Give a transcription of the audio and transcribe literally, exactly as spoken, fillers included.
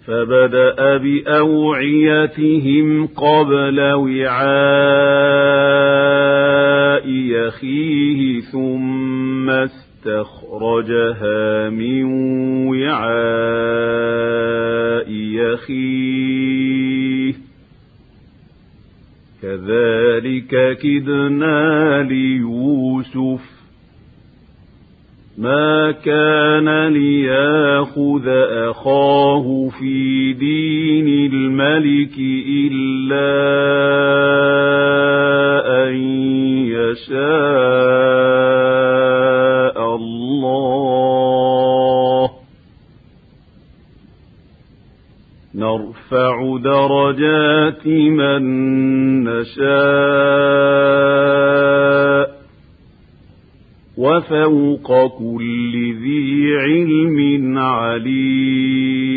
فبدأ بأوعيتهم قبل وعاء أخيه ثم استخرجها من وعاء أخيه كذلك كدنا ليوسف ما كان ليأخذ أخاه في دين الملك إلا أن يشاء الله نرفع درجات من نشاء وفوق كل ذي علم عليم